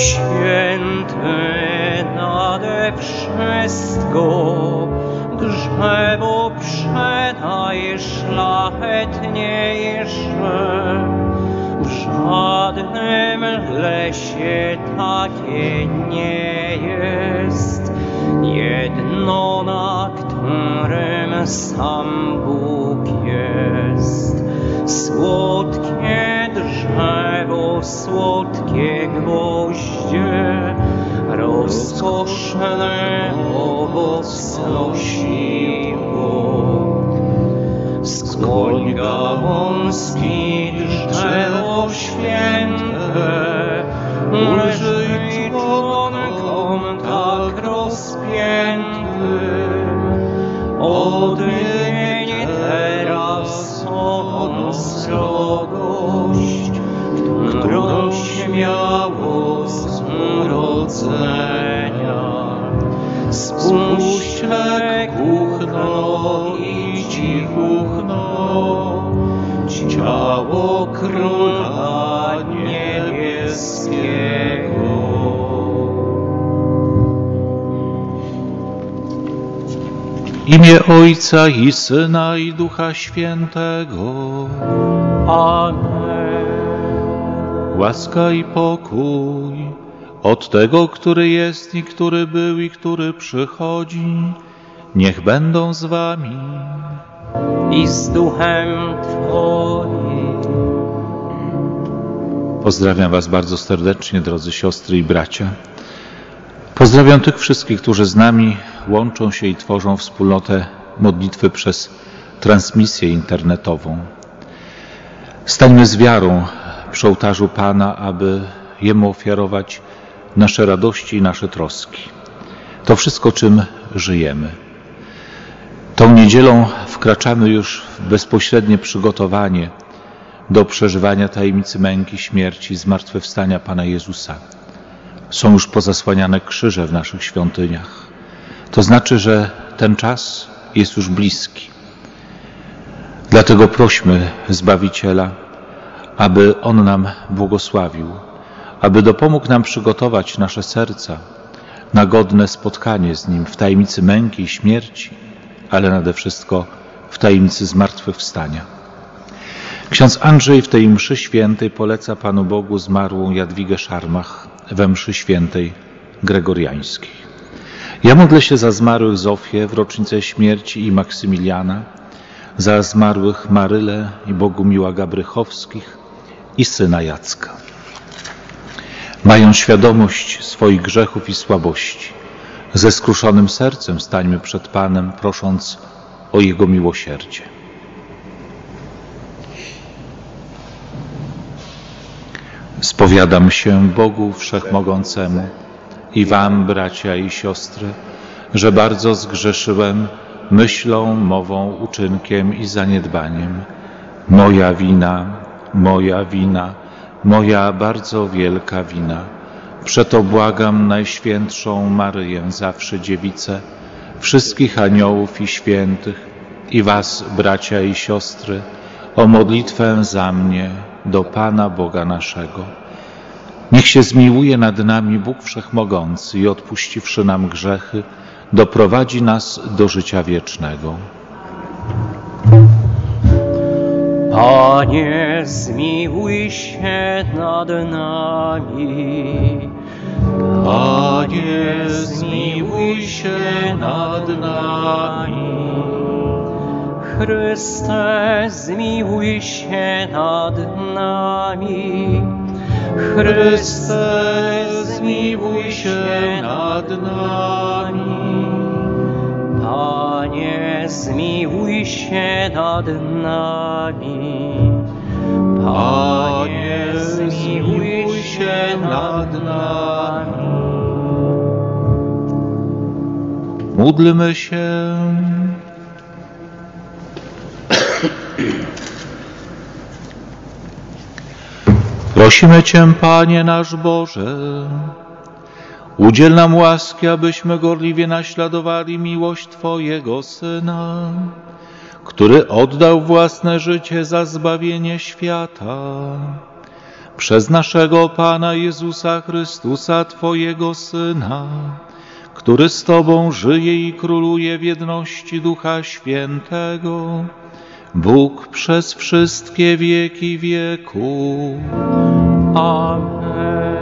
Święty nade wszystko, drzewo przedaj szlachetniejsze. W żadnym lesie takie nie jest, jedno, na którym sam Bóg jest. Słodkie drzewo, słodkie gwoździe, rozkoszny owoc nosiło. Skłoń gałązki, drzewo święte, ulżyj członkom tak rozpiętym. Odmień teraz ową srogość, którą śmiało z urodzenia. Spuść kuchno i cichuchno, ciało Króla Niebieskiego. W imię Ojca i Syna i Ducha Świętego. Amen. Łaska i pokój od tego, który jest i który był i który przychodzi, niech będą z wami. I z duchem Twoim. Pozdrawiam was bardzo serdecznie, drodzy siostry i bracia. Pozdrawiam tych wszystkich, którzy z nami łączą się i tworzą wspólnotę modlitwy przez transmisję internetową. Stańmy z wiarą przy ołtarzu Pana, aby Jemu ofiarować nasze radości i nasze troski. To wszystko, czym żyjemy. Tą niedzielą wkraczamy już w bezpośrednie przygotowanie do przeżywania tajemnicy męki, śmierci i zmartwychwstania Pana Jezusa. Są już pozasłaniane krzyże w naszych świątyniach. To znaczy, że ten czas jest już bliski. Dlatego prośmy Zbawiciela, aby On nam błogosławił, aby dopomógł nam przygotować nasze serca na godne spotkanie z Nim w tajemnicy męki i śmierci, ale nade wszystko w tajemnicy zmartwychwstania. Ksiądz Andrzej w tej mszy świętej poleca Panu Bogu zmarłą Jadwigę Szarmach we mszy świętej gregoriańskiej. Ja modlę się za zmarłych Zofię w rocznicę śmierci i Maksymiliana, za zmarłych Marylę i Bogumiła Gabrychowskich i syna Jacka. Mając świadomość swoich grzechów i słabości, ze skruszonym sercem stańmy przed Panem, prosząc o Jego miłosierdzie. Spowiadam się Bogu Wszechmogącemu i wam, bracia i siostry, że bardzo zgrzeszyłem myślą, mową, uczynkiem i zaniedbaniem. Moja wina, moja bardzo wielka wina. Przeto błagam Najświętszą Maryję, zawsze Dziewicę, wszystkich aniołów i świętych i was, bracia i siostry, o modlitwę za mnie do Pana Boga naszego. Niech się zmiłuje nad nami Bóg Wszechmogący i odpuściwszy nam grzechy, doprowadzi nas do życia wiecznego. Panie, zmiłuj się nad nami. Panie, zmiłuj się nad nami. Chryste, zmiłuj się nad nami. Chryste, zmiłuj się nad nami. Panie, zmiłuj się nad nami. Panie, zmiłuj się nad nami. Módlmy się. Prosimy Cię, Panie nasz Boże, udziel nam łaski, abyśmy gorliwie naśladowali miłość Twojego Syna, który oddał własne życie za zbawienie świata. przez naszego Pana Jezusa Chrystusa, Twojego Syna, który z Tobą żyje i króluje w jedności Ducha Świętego, Bóg przez wszystkie wieki wieków. Amen.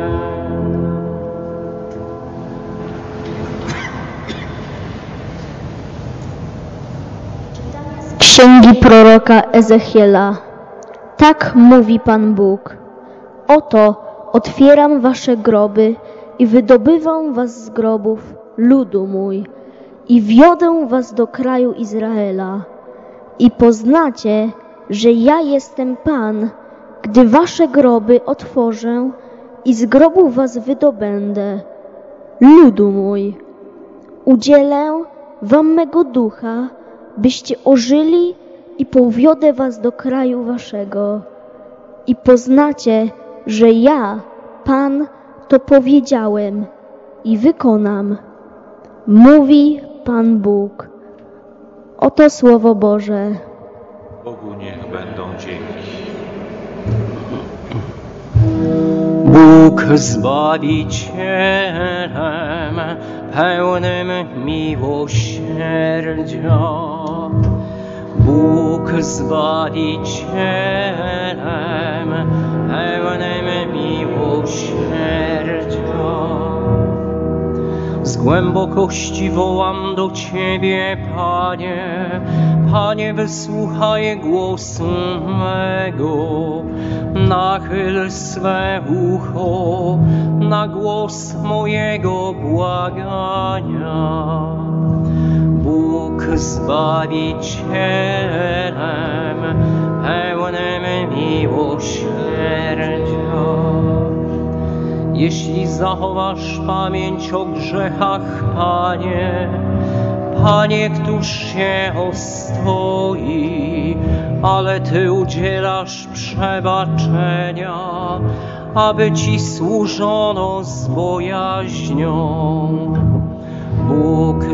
Księgi proroka Ezechiela. Tak mówi Pan Bóg. Oto otwieram wasze groby i wydobywam was z grobów, ludu mój, i wiodę was do kraju Izraela. I poznacie, że ja jestem Pan, gdy wasze groby otworzę i z grobów was wydobędę. Ludu mój, udzielę wam mego ducha, byście ożyli i powiodę was do kraju waszego. I poznacie, że ja, Pan, to powiedziałem i wykonam. Mówi Pan Bóg. Oto Słowo Boże. Bogu niech będą dzięki. Bóg Zbawicielem, pełnym miłosierdzia. Bóg Zbawicielem, pełnym miłosierdzia. Z głębokości wołam do Ciebie, Panie. Panie, wysłuchaj głosu mego. Nachyl swe ucho na głos mojego błagania. Bóg Zbawicielem, pełnym miłosierdzia. Jeśli zachowasz pamięć o grzechach, Panie, Panie, któż się ostoi, ale Ty udzielasz przebaczenia, aby Ci służono z bojaźnią. Bóg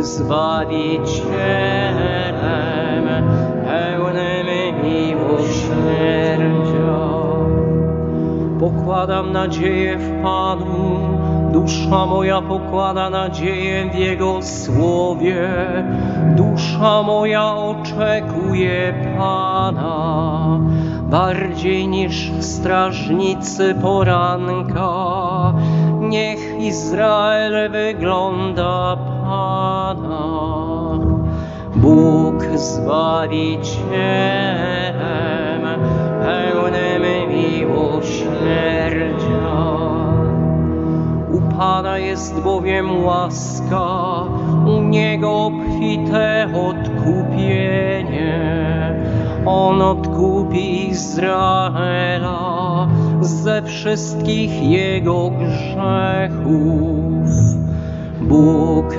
Zbawicielem, pełnym miłosierdzia. Pokładam nadzieję w Panu, dusza moja pokłada nadzieję w Jego słowie. Dusza moja oczekuje Pana, bardziej niż strażnicy poranka. Niech Izrael wygląda Pana. Bóg Zbawicielem, pełnym miłosierdzia. U Pana jest bowiem łaska, u Niego obfite odkupienie. On odkupi Izraela ze wszystkich jego grzechów. Bóg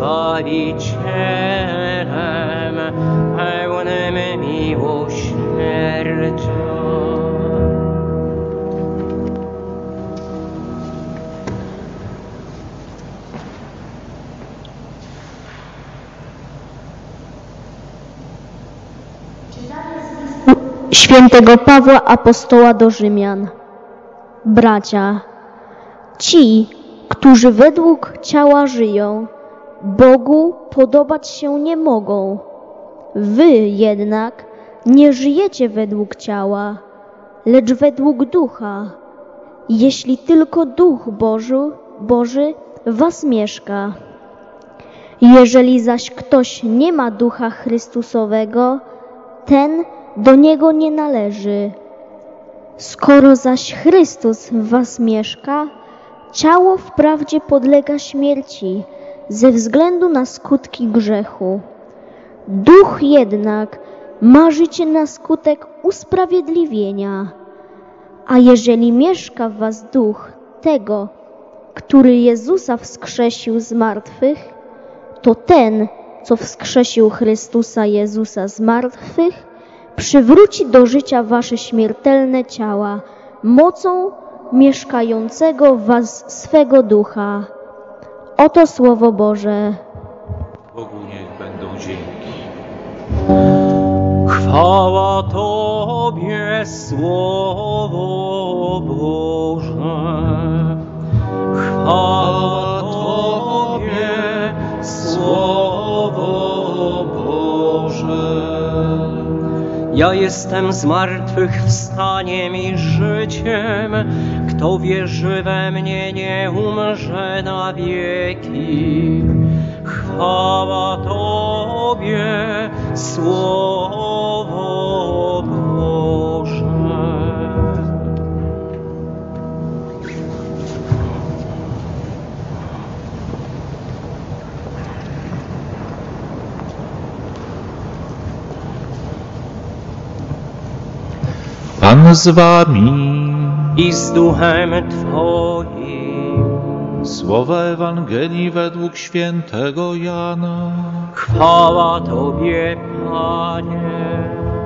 Zbawicielem, pełnym miłosierdzia. Świętego Pawła Apostoła do Rzymian. Bracia, ci, którzy według ciała żyją, Bogu podobać się nie mogą. Wy jednak nie żyjecie według ciała, lecz według ducha, jeśli tylko Duch Boży w was mieszka. Jeżeli zaś ktoś nie ma Ducha Chrystusowego, ten do Niego nie należy. Skoro zaś Chrystus w was mieszka, ciało wprawdzie podlega śmierci ze względu na skutki grzechu. Duch jednak ma życie na skutek usprawiedliwienia. A jeżeli mieszka w was duch tego, który Jezusa wskrzesił z martwych, to ten, co wskrzesił Chrystusa Jezusa z martwych, przywróci do życia wasze śmiertelne ciała mocą mieszkającego w was swego ducha. Oto Słowo Boże. Bogu niech będą dzięki. Chwała Tobie, Słowo Boże. Chwała Tobie, Słowo Boże. Ja jestem zmartwychwstaniem i życiem. Kto wierzy we mnie, nie umrze na wieki. Chwała Tobie, Słowo Boże. Pan z wami I z duchem Twoim. Słowa Ewangelii według świętego Jana. Chwała Tobie, Panie.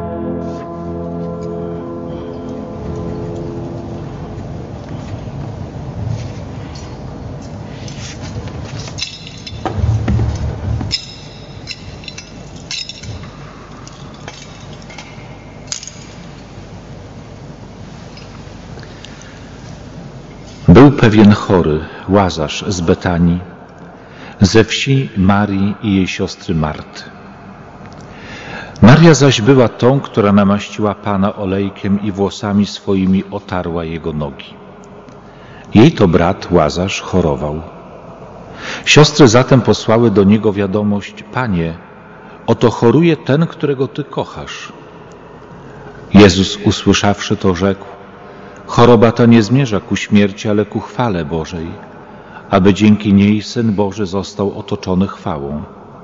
Był pewien chory, Łazarz z Betanii, ze wsi Marii i jej siostry Marty. Maria zaś była tą, która namaściła Pana olejkiem i włosami swoimi otarła jego nogi. Jej to brat Łazarz chorował. Siostry zatem posłały do niego wiadomość: Panie, oto choruje ten, którego Ty kochasz. Jezus, usłyszawszy to, rzekł: choroba ta nie zmierza ku śmierci, ale ku chwale Bożej, aby dzięki niej Syn Boży został otoczony chwałą.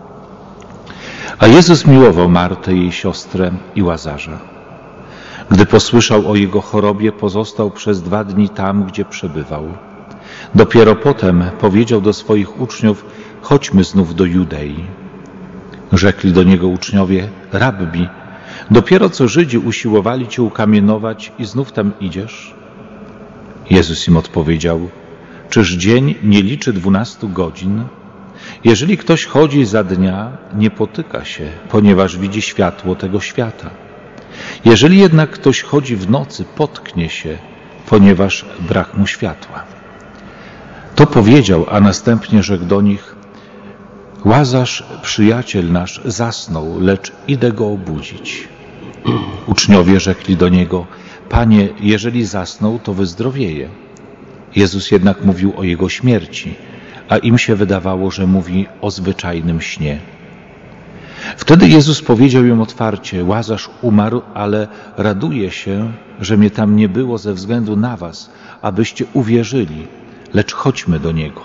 A Jezus miłował Martę, jej siostrę i Łazarza. Gdy posłyszał o jego chorobie, pozostał przez 2 dni tam, gdzie przebywał. Dopiero potem powiedział do swoich uczniów: chodźmy znów do Judei. Rzekli do niego uczniowie: Rabbi, dopiero co Żydzi usiłowali Cię ukamienować i znów tam idziesz? Jezus im odpowiedział: czyż dzień nie liczy 12 godzin? Jeżeli ktoś chodzi za dnia, nie potyka się, ponieważ widzi światło tego świata. Jeżeli jednak ktoś chodzi w nocy, potknie się, ponieważ brak mu światła. To powiedział, a następnie rzekł do nich: Łazarz, przyjaciel nasz, zasnął, lecz idę go obudzić. Uczniowie rzekli do niego: Panie, jeżeli zasnął, to wyzdrowieje. Jezus jednak mówił o jego śmierci, a im się wydawało, że mówi o zwyczajnym śnie. Wtedy Jezus powiedział im otwarcie: Łazarz umarł, ale raduję się, że mnie tam nie było ze względu na was, abyście uwierzyli, lecz chodźmy do niego.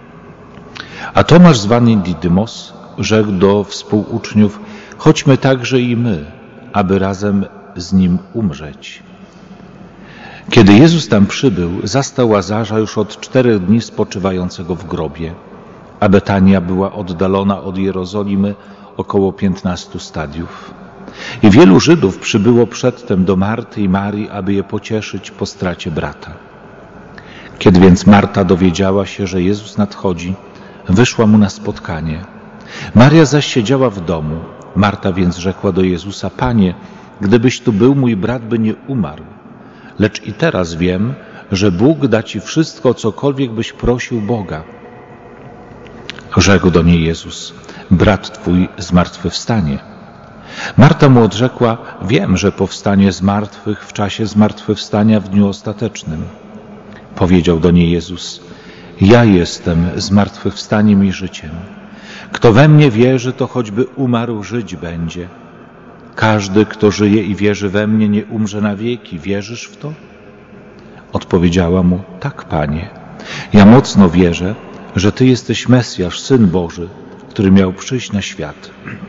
A Tomasz, zwany Didymos, rzekł do współuczniów: chodźmy także i my, aby razem z nim umrzeć. Kiedy Jezus tam przybył, zastał Łazarza już od 4 dni spoczywającego w grobie, a Betania była oddalona od Jerozolimy około 15 stadiów. I wielu Żydów przybyło przedtem do Marty i Marii, aby je pocieszyć po stracie brata. Kiedy więc Marta dowiedziała się, że Jezus nadchodzi, wyszła mu na spotkanie. Maria zaś siedziała w domu. Marta więc rzekła do Jezusa: Panie, gdybyś tu był, mój brat by nie umarł. Lecz i teraz wiem, że Bóg da Ci wszystko, cokolwiek byś prosił Boga. Rzekł do niej Jezus: brat Twój zmartwychwstanie. Marta mu odrzekła: wiem, że powstanie z martwych w czasie zmartwychwstania w dniu ostatecznym. Powiedział do niej Jezus: ja jestem zmartwychwstaniem i życiem. Kto we mnie wierzy, to choćby umarł, żyć będzie. Każdy, kto żyje i wierzy we mnie, nie umrze na wieki. Wierzysz w to? Odpowiedziała mu: tak, Panie. Ja mocno wierzę, że Ty jesteś Mesjasz, Syn Boży, który miał przyjść na świat.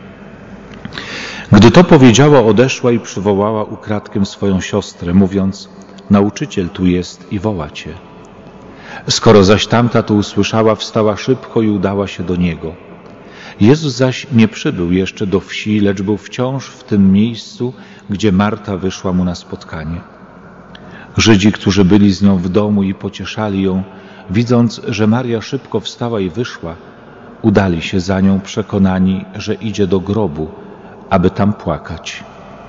Gdy to powiedziała, odeszła i przywołała ukradkiem swoją siostrę, mówiąc: nauczyciel tu jest i woła Cię. Skoro zaś tamta to usłyszała, wstała szybko i udała się do niego. Jezus zaś nie przybył jeszcze do wsi, lecz był wciąż w tym miejscu, gdzie Marta wyszła mu na spotkanie. Żydzi, którzy byli z nią w domu i pocieszali ją, widząc, że Maria szybko wstała i wyszła, udali się za nią, przekonani, że idzie do grobu, aby tam płakać.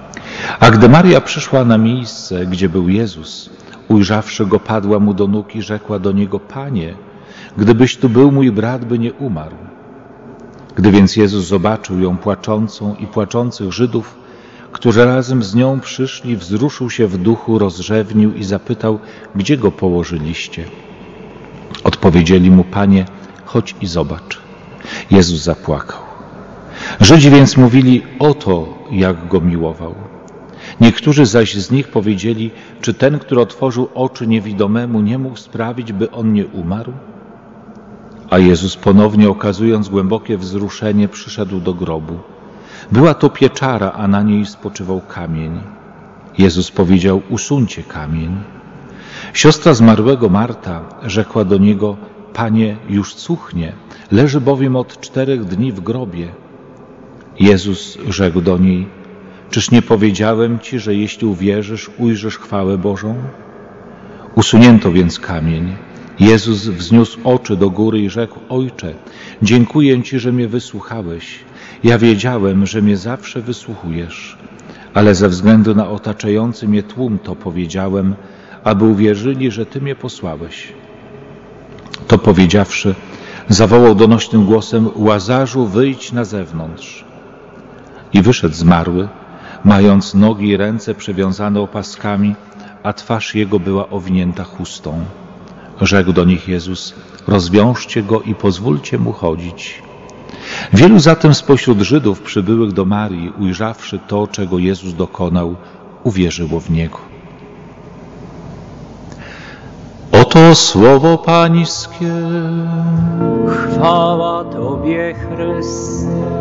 A gdy Maria przyszła na miejsce, gdzie był Jezus, ujrzawszy Go, padła Mu do nóg i rzekła do Niego: Panie, gdybyś tu był, mój brat by nie umarł. Gdy więc Jezus zobaczył ją płaczącą i płaczących Żydów, którzy razem z nią przyszli, wzruszył się w duchu, rozrzewnił i zapytał: Gdzie Go położyliście? Odpowiedzieli Mu: Panie, chodź i zobacz. Jezus zapłakał. Żydzi więc mówili: Oto jak Go miłował. Niektórzy zaś z nich powiedzieli: Czy ten, który otworzył oczy niewidomemu, nie mógł sprawić, by on nie umarł? A Jezus, ponownie okazując głębokie wzruszenie, przyszedł do grobu. Była to pieczara, a na niej spoczywał kamień. Jezus powiedział: Usuńcie kamień. Siostra zmarłego Marta rzekła do Niego: Panie, już cuchnie, leży bowiem od 4 dni w grobie. Jezus rzekł do niej: Czyż nie powiedziałem Ci, że jeśli uwierzysz, ujrzysz chwałę Bożą? Usunięto więc kamień. Jezus wzniósł oczy do góry i rzekł: Ojcze, dziękuję Ci, że mnie wysłuchałeś. Ja wiedziałem, że mnie zawsze wysłuchujesz, ale ze względu na otaczający mnie tłum to powiedziałem, aby uwierzyli, że Ty mnie posłałeś. To powiedziawszy, zawołał donośnym głosem: Łazarzu, wyjdź na zewnątrz. I wyszedł zmarły, mając nogi i ręce przewiązane opaskami, a twarz jego była owinięta chustą. Rzekł do nich Jezus: Rozwiążcie go i pozwólcie mu chodzić. Wielu zatem spośród Żydów przybyłych do Marii, ujrzawszy to, czego Jezus dokonał, uwierzyło w Niego. Oto słowo Pańskie. Chwała Tobie, Chryste.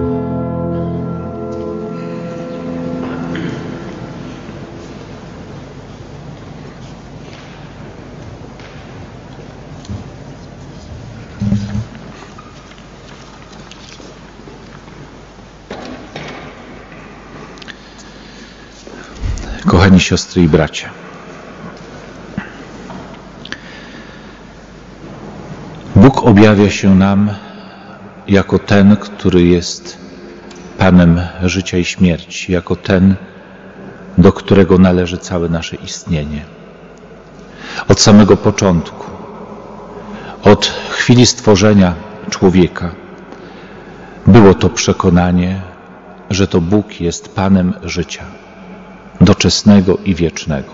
Kochani siostry i bracia, Bóg objawia się nam jako ten, który jest Panem życia i śmierci, jako ten, do którego należy całe nasze istnienie. Od samego początku, od chwili stworzenia człowieka, było to przekonanie, że to Bóg jest Panem życia, doczesnego i wiecznego.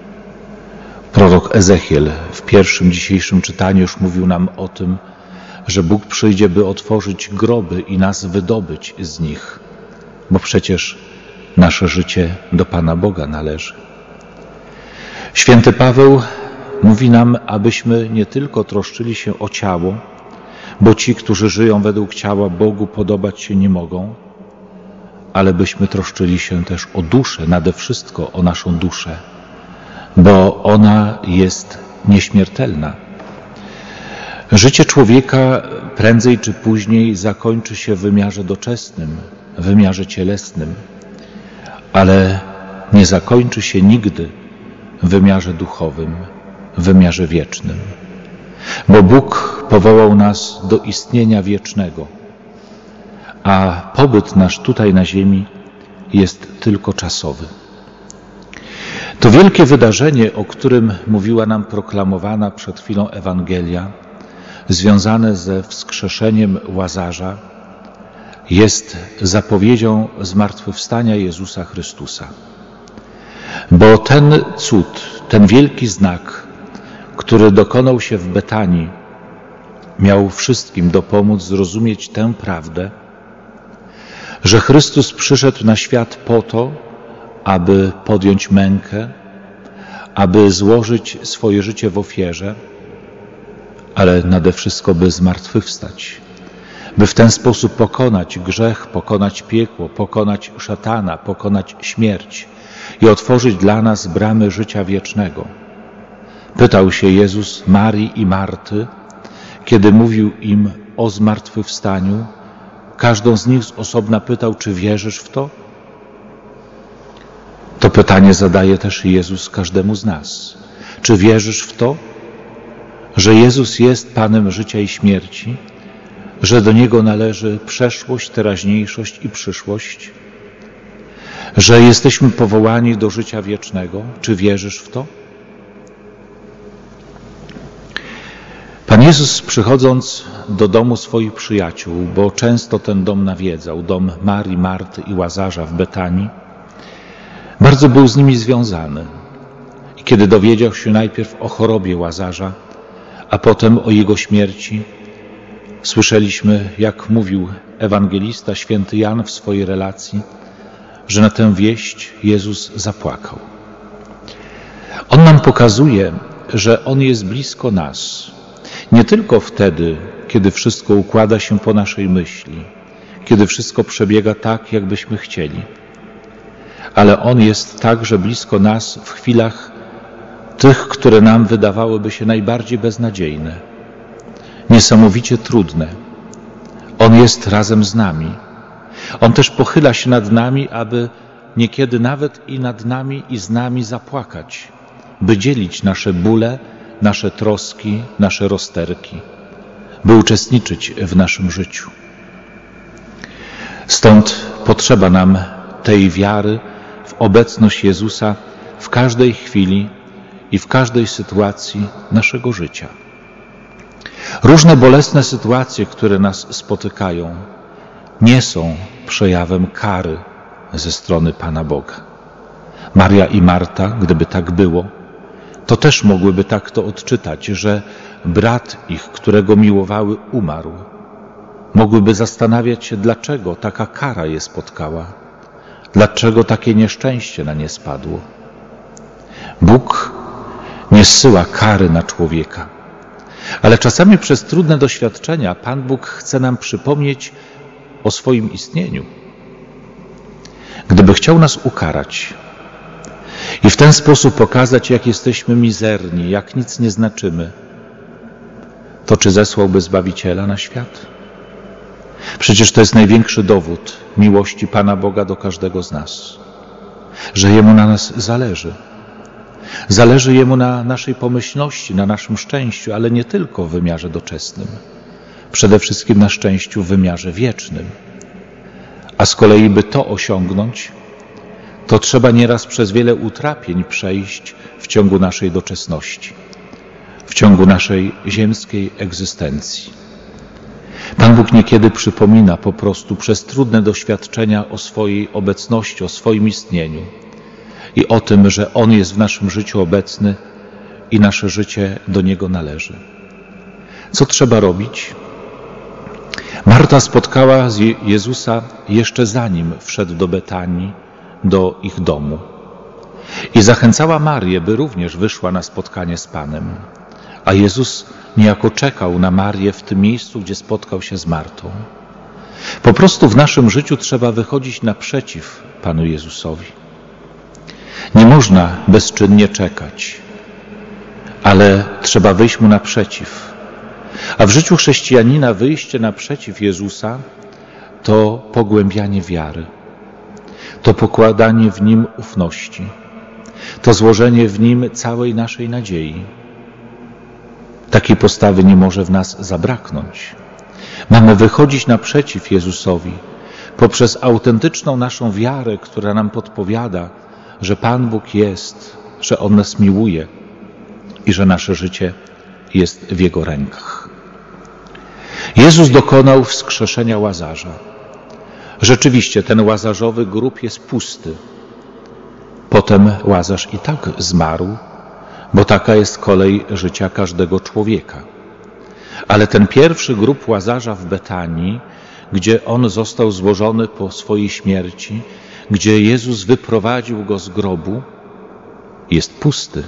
Prorok Ezechiel w pierwszym dzisiejszym czytaniu już mówił nam o tym, że Bóg przyjdzie, by otworzyć groby i nas wydobyć z nich, bo przecież nasze życie do Pana Boga należy. Święty Paweł mówi nam, abyśmy nie tylko troszczyli się o ciało, bo ci, którzy żyją według ciała, Bogu podobać się nie mogą, ale byśmy troszczyli się też o duszę, nade wszystko o naszą duszę, bo ona jest nieśmiertelna. Życie człowieka prędzej czy później zakończy się w wymiarze doczesnym, w wymiarze cielesnym, ale nie zakończy się nigdy w wymiarze duchowym, w wymiarze wiecznym. Bo Bóg powołał nas do istnienia wiecznego, a pobyt nasz tutaj na ziemi jest tylko czasowy. To wielkie wydarzenie, o którym mówiła nam proklamowana przed chwilą Ewangelia, związane ze wskrzeszeniem Łazarza, jest zapowiedzią zmartwychwstania Jezusa Chrystusa. Bo ten cud, ten wielki znak, który dokonał się w Betanii, miał wszystkim dopomóc zrozumieć tę prawdę, że Chrystus przyszedł na świat po to, aby podjąć mękę, aby złożyć swoje życie w ofierze, ale nade wszystko, by zmartwychwstać, by w ten sposób pokonać grzech, pokonać piekło, pokonać szatana, pokonać śmierć i otworzyć dla nas bramy życia wiecznego. Pytał się Jezus Marii i Marty, kiedy mówił im o zmartwychwstaniu. Każdą z nich z osobna pytał: czy wierzysz w to? To pytanie zadaje też Jezus każdemu z nas. Czy wierzysz w to, że Jezus jest Panem życia i śmierci, że do Niego należy przeszłość, teraźniejszość i przyszłość, że jesteśmy powołani do życia wiecznego. Czy wierzysz w to? Pan Jezus, przychodząc do domu swoich przyjaciół, bo często ten dom nawiedzał, dom Marii, Marty i Łazarza w Betanii, bardzo był z nimi związany. I kiedy dowiedział się najpierw o chorobie Łazarza, a potem o jego śmierci, słyszeliśmy, jak mówił ewangelista święty Jan w swojej relacji, że na tę wieść Jezus zapłakał. On nam pokazuje, że On jest blisko nas. Nie tylko wtedy, kiedy wszystko układa się po naszej myśli, kiedy wszystko przebiega tak, jakbyśmy chcieli, ale On jest także blisko nas w chwilach tych, które nam wydawałyby się najbardziej beznadziejne, niesamowicie trudne. On jest razem z nami. On też pochyla się nad nami, aby niekiedy nawet i nad nami i z nami zapłakać, by dzielić nasze bóle, nasze troski, nasze rozterki, by uczestniczyć w naszym życiu. Stąd potrzeba nam tej wiary w obecność Jezusa w każdej chwili i w każdej sytuacji naszego życia. Różne bolesne sytuacje, które nas spotykają, nie są przejawem kary ze strony Pana Boga. Maria i Marta, gdyby tak było, to też mogłyby tak to odczytać, że brat ich, którego miłowały, umarł. Mogłyby zastanawiać się, dlaczego taka kara je spotkała, dlaczego takie nieszczęście na nie spadło. Bóg nie zsyła kary na człowieka, ale czasami przez trudne doświadczenia Pan Bóg chce nam przypomnieć o swoim istnieniu. Gdyby chciał nas ukarać i w ten sposób pokazać, jak jesteśmy mizerni, jak nic nie znaczymy, to czy zesłałby Zbawiciela na świat? Przecież to jest największy dowód miłości Pana Boga do każdego z nas, że Jemu na nas zależy. Zależy Jemu na naszej pomyślności, na naszym szczęściu, ale nie tylko w wymiarze doczesnym. Przede wszystkim na szczęściu w wymiarze wiecznym. A z kolei, by to osiągnąć, to trzeba nieraz przez wiele utrapień przejść w ciągu naszej doczesności, w ciągu naszej ziemskiej egzystencji. Pan Bóg niekiedy przypomina po prostu przez trudne doświadczenia o swojej obecności, o swoim istnieniu i o tym, że On jest w naszym życiu obecny i nasze życie do Niego należy. Co trzeba robić? Marta spotkała Jezusa jeszcze zanim wszedł do Betanii, do ich domu. I zachęcała Marię, by również wyszła na spotkanie z Panem. A Jezus niejako czekał na Marię w tym miejscu, gdzie spotkał się z Martą. Po prostu w naszym życiu trzeba wychodzić naprzeciw Panu Jezusowi. Nie można bezczynnie czekać, ale trzeba wyjść Mu naprzeciw. A w życiu chrześcijanina wyjście naprzeciw Jezusa to pogłębianie wiary, to pokładanie w Nim ufności, to złożenie w Nim całej naszej nadziei. Takiej postawy nie może w nas zabraknąć. Mamy wychodzić naprzeciw Jezusowi poprzez autentyczną naszą wiarę, która nam podpowiada, że Pan Bóg jest, że On nas miłuje i że nasze życie jest w Jego rękach. Jezus dokonał wskrzeszenia Łazarza. Rzeczywiście ten łazarzowy grób jest pusty. Potem Łazarz i tak zmarł, bo taka jest kolej życia każdego człowieka. Ale ten pierwszy grób Łazarza w Betanii, gdzie on został złożony po swojej śmierci, gdzie Jezus wyprowadził go z grobu, jest pusty.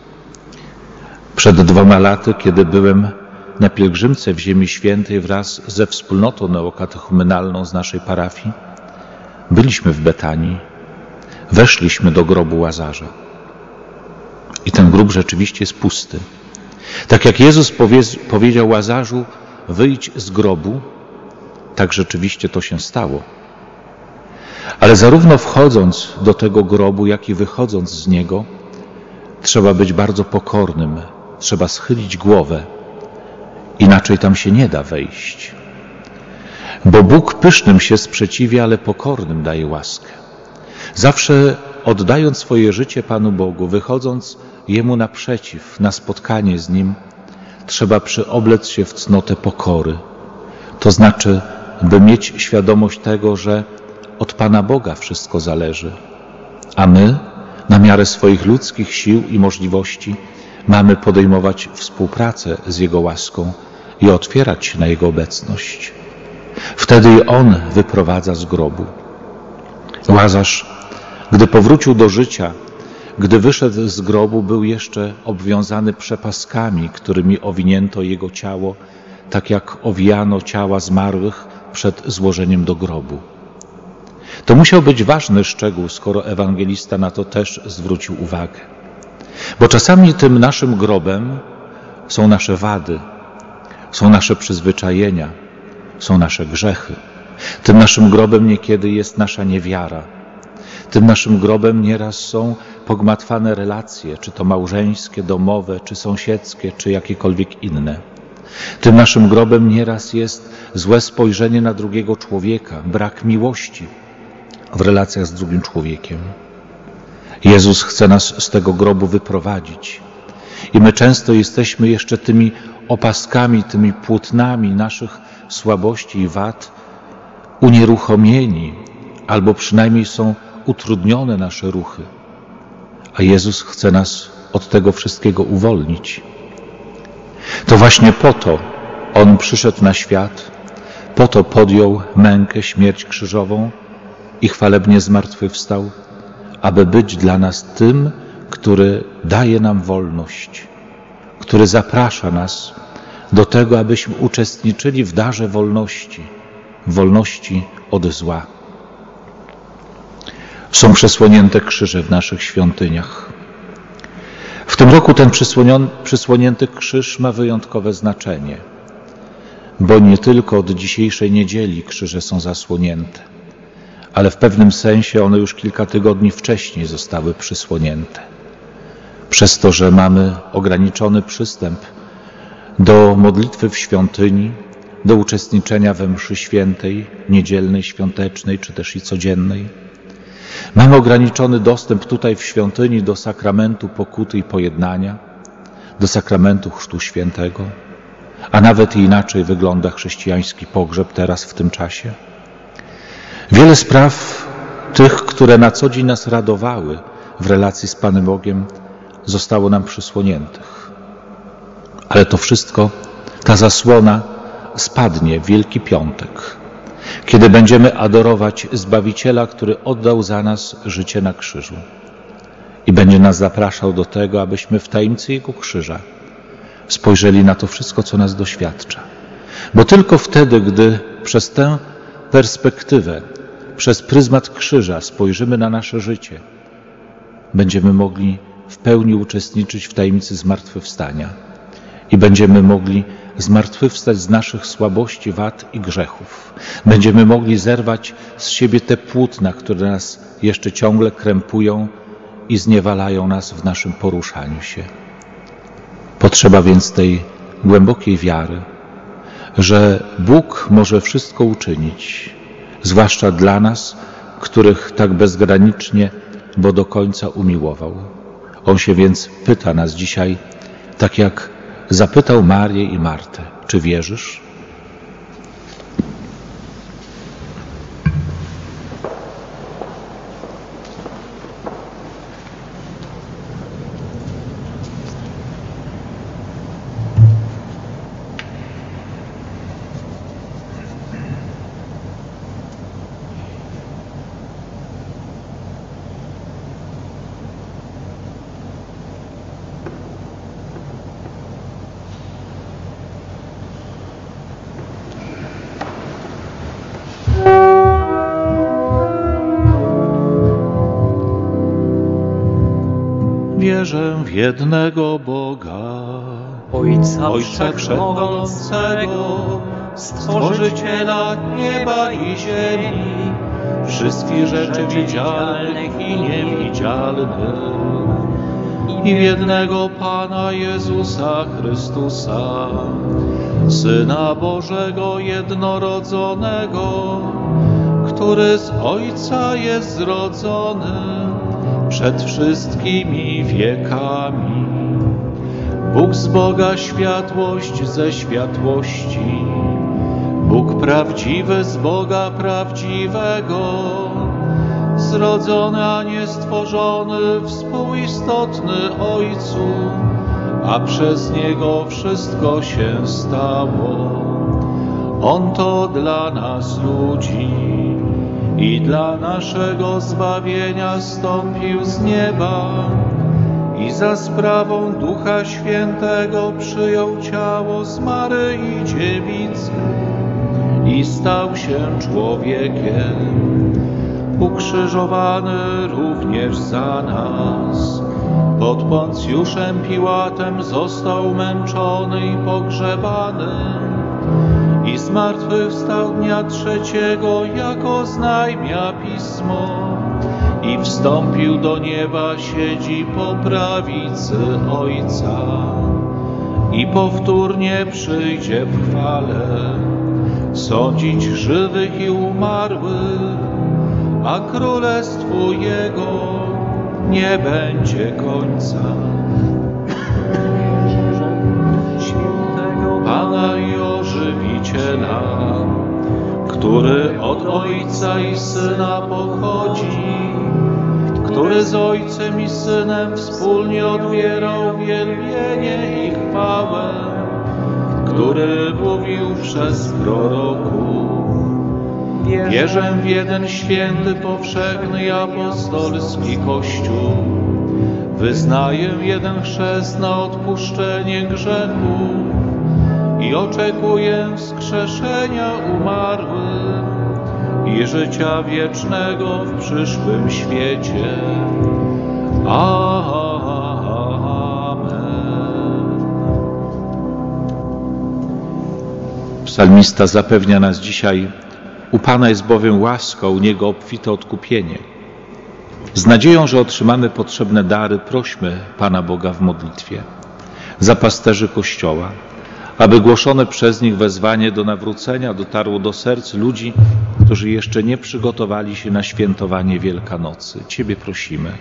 Przed 2 laty, kiedy byłem na pielgrzymce w Ziemi Świętej wraz ze wspólnotą neokatechumenalną z naszej parafii, byliśmy w Betanii, weszliśmy do grobu Łazarza. I ten grób rzeczywiście jest pusty. Tak jak Jezus powiedział Łazarzu, wyjdź z grobu, tak rzeczywiście to się stało. Ale zarówno wchodząc do tego grobu, jak i wychodząc z niego, trzeba być bardzo pokornym, trzeba schylić głowę, inaczej tam się nie da wejść. Bo Bóg pysznym się sprzeciwia, ale pokornym daje łaskę. Zawsze oddając swoje życie Panu Bogu, wychodząc Jemu naprzeciw, na spotkanie z Nim, trzeba przyoblec się w cnotę pokory. To znaczy, by mieć świadomość tego, że od Pana Boga wszystko zależy, a my, na miarę swoich ludzkich sił i możliwości, mamy podejmować współpracę z Jego łaską i otwierać się na Jego obecność. Wtedy i On wyprowadza z grobu. Łazarz, gdy powrócił do życia, gdy wyszedł z grobu, był jeszcze obwiązany przepaskami, którymi owinięto jego ciało, tak jak owijano ciała zmarłych przed złożeniem do grobu. To musiał być ważny szczegół, skoro ewangelista na to też zwrócił uwagę. Bo czasami tym naszym grobem są nasze wady, są nasze przyzwyczajenia, są nasze grzechy. Tym naszym grobem niekiedy jest nasza niewiara. Tym naszym grobem nieraz są pogmatwane relacje, czy to małżeńskie, domowe, czy sąsiedzkie, czy jakiekolwiek inne. Tym naszym grobem nieraz jest złe spojrzenie na drugiego człowieka, brak miłości w relacjach z drugim człowiekiem. Jezus chce nas z tego grobu wyprowadzić i my często jesteśmy jeszcze tymi opaskami, tymi płótnami naszych słabości i wad unieruchomieni, albo przynajmniej są utrudnione nasze ruchy. A Jezus chce nas od tego wszystkiego uwolnić. To właśnie po to On przyszedł na świat, po to podjął mękę, śmierć krzyżową i chwalebnie zmartwychwstał, aby być dla nas tym, który daje nam wolność, który zaprasza nas do tego, abyśmy uczestniczyli w darze wolności, wolności od zła. Są przesłonięte krzyże w naszych świątyniach. W tym roku ten przysłonięty krzyż ma wyjątkowe znaczenie, bo nie tylko od dzisiejszej niedzieli krzyże są zasłonięte, ale w pewnym sensie one już kilka tygodni wcześniej zostały przysłonięte. Przez to, że mamy ograniczony przystęp do modlitwy w świątyni, do uczestniczenia we mszy świętej, niedzielnej, świątecznej, czy też i codziennej. Mamy ograniczony dostęp tutaj w świątyni do sakramentu pokuty i pojednania, do sakramentu Chrztu Świętego, a nawet inaczej wygląda chrześcijański pogrzeb teraz w tym czasie. Wiele spraw tych, które na co dzień nas radowały w relacji z Panem Bogiem, zostało nam przysłoniętych. Ale to wszystko, ta zasłona spadnie w Wielki Piątek, kiedy będziemy adorować Zbawiciela, który oddał za nas życie na krzyżu i będzie nas zapraszał do tego, abyśmy w tajemnicy Jego krzyża spojrzeli na to wszystko, co nas doświadcza. Bo tylko wtedy, gdy przez tę perspektywę, przez pryzmat krzyża spojrzymy na nasze życie, będziemy mogli w pełni uczestniczyć w tajemnicy zmartwychwstania i będziemy mogli zmartwychwstać z naszych słabości, wad i grzechów. Będziemy mogli zerwać z siebie te płótna, które nas jeszcze ciągle krępują i zniewalają nas w naszym poruszaniu się. Potrzeba więc tej głębokiej wiary, że Bóg może wszystko uczynić, zwłaszcza dla nas, których tak bezgranicznie, bo do końca umiłował. On się więc pyta nas dzisiaj, tak jak zapytał Marię i Martę, czy wierzysz? Wierzę w jednego Boga, Ojca Wszechmogącego, Stworzyciela nieba i ziemi, wszystkich rzeczy widzialnych i niewidzialnych, i w jednego Pana Jezusa Chrystusa, Syna Bożego jednorodzonego, który z Ojca jest zrodzony przed wszystkimi wiekami. Bóg z Boga, światłość ze światłości, Bóg prawdziwy z Boga prawdziwego, zrodzony, a nie stworzony, współistotny Ojcu, a przez Niego wszystko się stało. On to dla nas ludzi i dla naszego zbawienia stąpił z nieba i za sprawą Ducha Świętego przyjął ciało z Maryi Dziewicy i stał się człowiekiem, ukrzyżowany również za nas. Pod Poncjuszem Piłatem został męczony i pogrzebany i zmartwychwstał dnia trzeciego, jak oznajmia Pismo, i wstąpił do nieba, siedzi po prawicy Ojca i powtórnie przyjdzie w chwale sądzić żywych i umarłych, a królestwu Jego nie będzie końca. Pana i Ożywiciela, który od Ojca i Syna pochodzi, który z Ojcem i Synem wspólnie odbierał wielbienie i chwałę, który mówił przez proroków. Wierzę w jeden święty, powszechny i apostolski Kościół. Wyznaję jeden chrzest na odpuszczenie grzechów i oczekuję wskrzeszenia umarłych i życia wiecznego w przyszłym świecie. Amen. Psalmista zapewnia nas dzisiaj: u Pana jest bowiem łaska, u Niego obfite odkupienie. Z nadzieją, że otrzymamy potrzebne dary, prośmy Pana Boga w modlitwie za pasterzy Kościoła, aby głoszone przez nich wezwanie do nawrócenia dotarło do serc ludzi, którzy jeszcze nie przygotowali się na świętowanie Wielkanocy. Ciebie prosimy.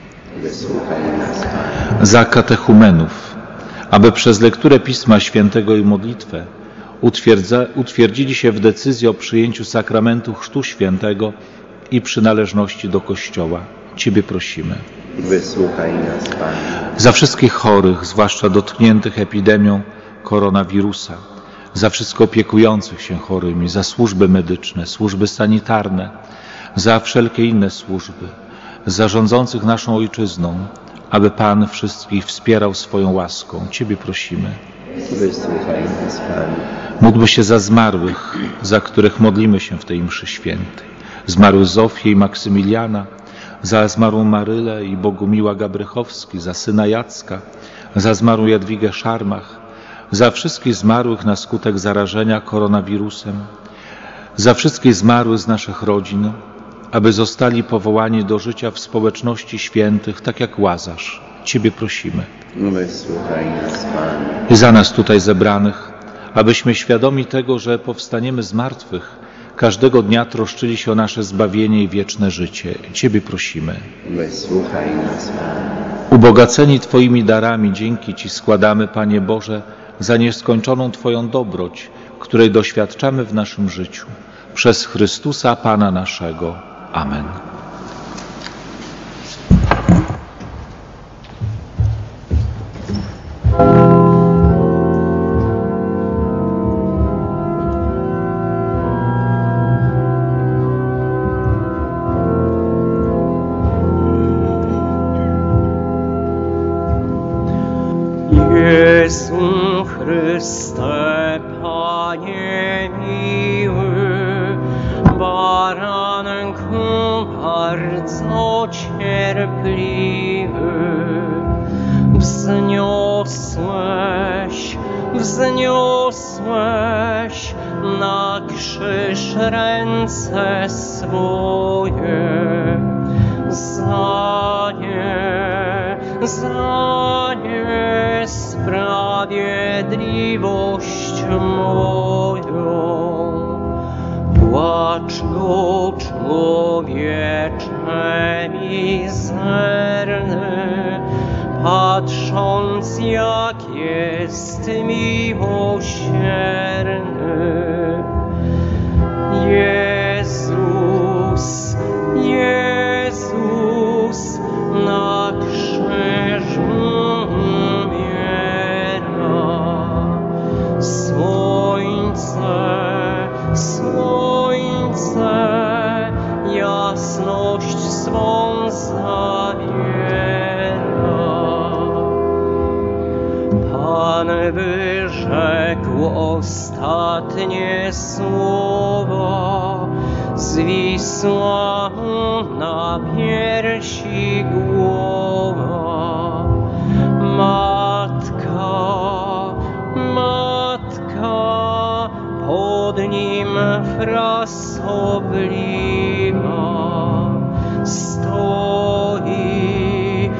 Za katechumenów, aby przez lekturę Pisma Świętego i modlitwę utwierdzili się w decyzji o przyjęciu sakramentu Chrztu Świętego i przynależności do Kościoła. Ciebie prosimy. Wysłuchaj nas, Panie. Za wszystkich chorych, zwłaszcza dotkniętych epidemią koronawirusa, za wszystko opiekujących się chorymi, za służby medyczne, służby sanitarne, za wszelkie inne służby, za rządzących naszą ojczyzną, aby Pan wszystkich wspierał swoją łaską. Ciebie prosimy. Wysłuchaj nas, Panie. Módlmy się za zmarłych, za których modlimy się w tej mszy świętej. Zmarłych Zofię i Maksymiliana, za zmarłą Marylę i Bogumiła Gabrychowski, za syna Jacka, za zmarłą Jadwigę Szarmach, za wszystkich zmarłych na skutek zarażenia koronawirusem, za wszystkich zmarłych z naszych rodzin, aby zostali powołani do życia w społeczności świętych, tak jak Łazarz. Ciebie prosimy. Wysłuchaj nas, Panie. I za nas tutaj zebranych, abyśmy świadomi tego, że powstaniemy z martwych, każdego dnia troszczyli się o nasze zbawienie i wieczne życie. Ciebie prosimy. Wysłuchaj nas, Panie. Ubogaceni Twoimi darami, dzięki Ci składamy, Panie Boże, za nieskończoną Twoją dobroć, której doświadczamy w naszym życiu. Przez Chrystusa Pana naszego. Amen. Jezu Chryste, Panie miły, baranku bardzo cierpliwy, wzniosłeś na krzyż ręce swoje, za nie sprawiedliwość moją. Płacz go, człowiecze mizerny, patrząc jak jest miłosierny. Jezus, Jezus, na krzyżu umiera. Słońce, jasność swą zabiera. Pan wyrzekł ostatnie słowa, zwisła na piersi głowa. Matka, pod nim frasobliwa, stoi,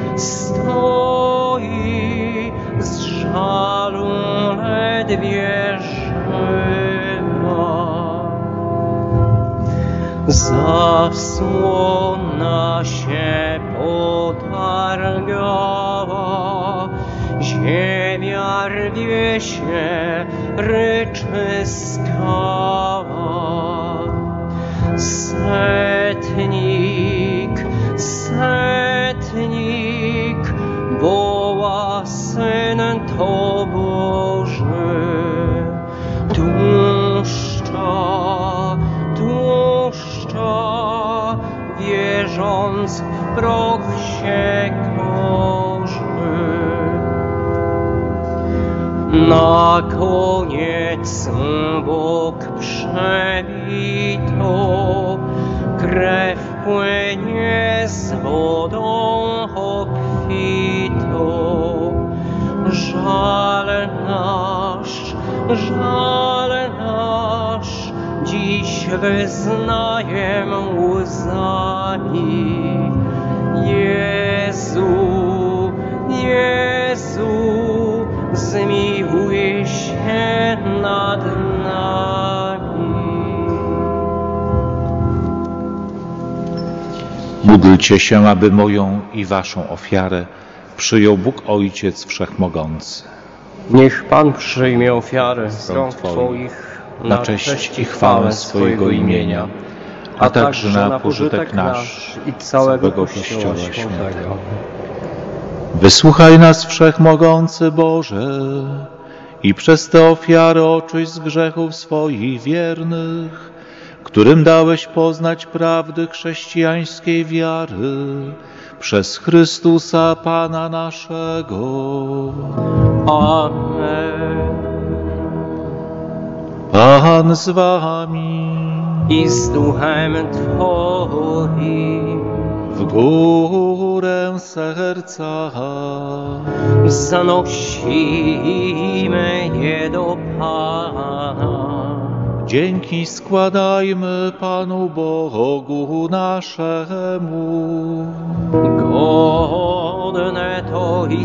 z żalu ledwie żywa. Zasłona się potargała, ziemia rwie się, ryczy skała. Setnik, woła Syn to Boży. Tłuszcza, wierząc w proch się korzy. Na koniec bok przebito, krew płynie z wodą obfito. Żal nasz, dziś wyznaję łzami. Jezu, zmiłuj się nad nami. Módlcie się, aby moją i waszą ofiarę przyjął Bóg Ojciec Wszechmogący. Niech Pan przyjmie ofiarę z rąk Twoich na cześć i chwałę swojego imienia, a także na pożytek nasz i całego Kościoła Świętego. Wysłuchaj nas, Wszechmogący Boże, i przez te ofiary oczyść z grzechów swoich wiernych, którym dałeś poznać prawdy chrześcijańskiej wiary, przez Chrystusa Pana naszego. Amen. Pan z wami i z duchem Twoim. W górę serca zanosimy je do Pana. Dzięki składajmy Panu Bogu naszemu. Godne to i